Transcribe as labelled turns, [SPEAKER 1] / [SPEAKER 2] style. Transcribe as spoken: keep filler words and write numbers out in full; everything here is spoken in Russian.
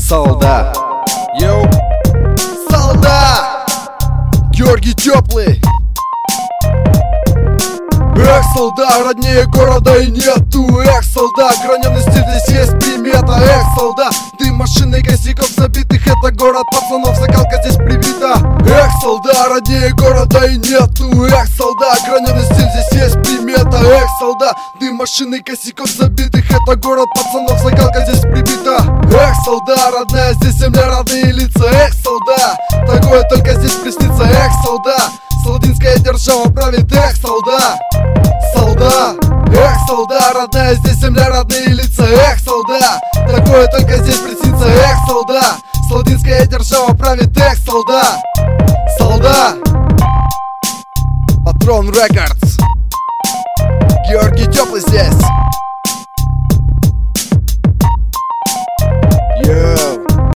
[SPEAKER 1] солдат. Йоу, солдат! Георгий Теплый. Эх, солдат, роднее города и нету. Эх, солдат, граненый стиль, здесь есть примета. Эх, солдат, ты машиной косяков забитых. Это город пацанов, закалка здесь привита. Эх, солдат, роднее города и нету. Эх, солдат, граненый стиль, здесь есть примета. Эх, солдат, ты машиной косяков забитых. Это город пацанов, закалка здесь привита. Эх, солдат, родная здесь земля, родные лица. Эх, солдат, такое только здесь приснится. Эх, солдат, Саладинская держава правит. Эх, солдат, солдат, эх, солдат, родная здесь земля, родные лица. Эх, солдат, такое только здесь приснится. Эх, солдат, Саладинская держава правит. Эх, солдат, солдат. Патрон Рекордс. Георгий Теплый здесь.